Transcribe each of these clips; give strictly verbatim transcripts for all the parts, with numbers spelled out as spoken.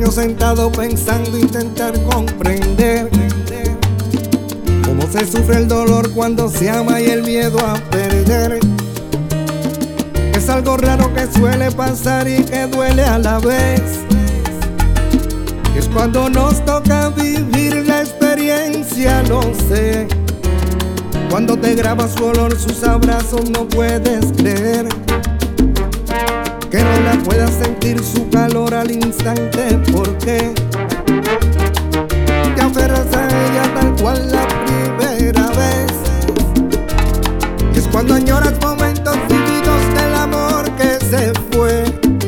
años sentado pensando intentar comprender cómo se sufre el dolor cuando se ama y el miedo a perder. Es algo raro que suele pasar y que duele a la vez. Es cuando nos toca vivir la experiencia, lo sé. Cuando te graba su olor, sus abrazos, no puedes creer que no la puedas sentir su calor al instante. Porque te aferras a ella tal cual la primera vez. Y es cuando añoras momentos vividos del amor que se fue.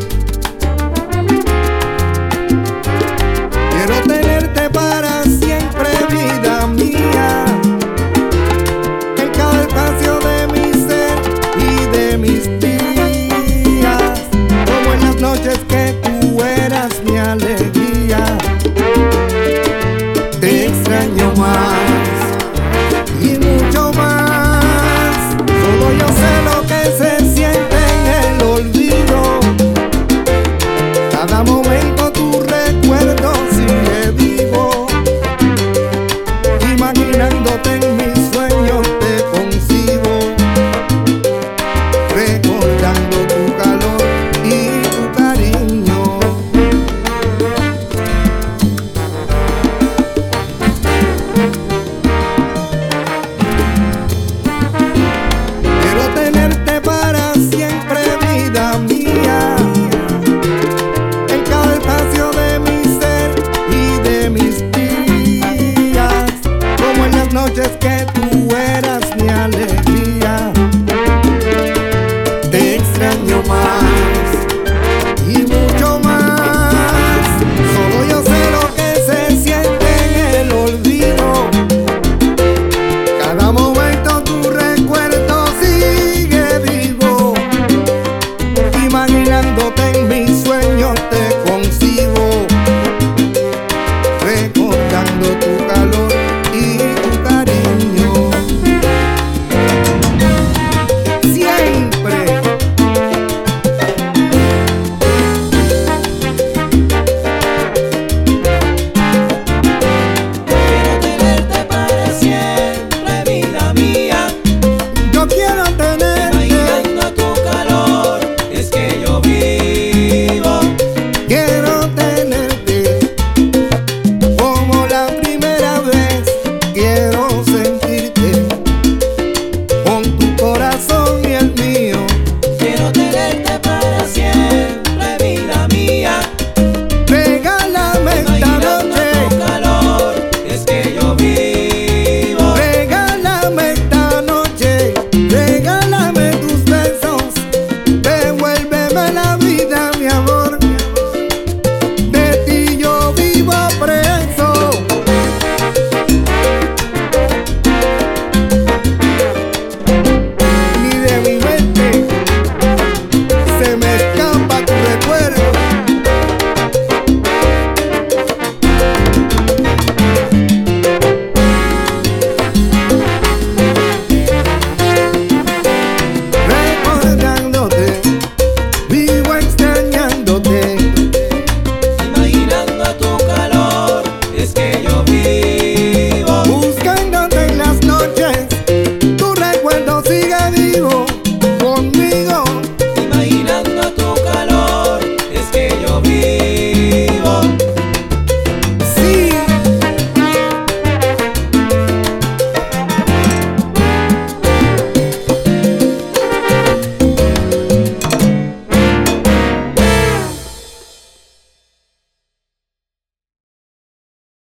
Quiero tenerte para siempre, vida mía, en cada espacio de mi ser y de mis días, como en las noches que tú eras mi alegría. Te extraño más y mucho más. Solo yo sé lo que se siente en el olvido. Cada momento tu recuerdo sigue vivo. Imaginándote en mis sueños te concibo, recordando tu calor y tu cariño. Quiero tenerte para siempre, vida mía, en cada espacio de mi ser y de mis días, como en las noches que tú eras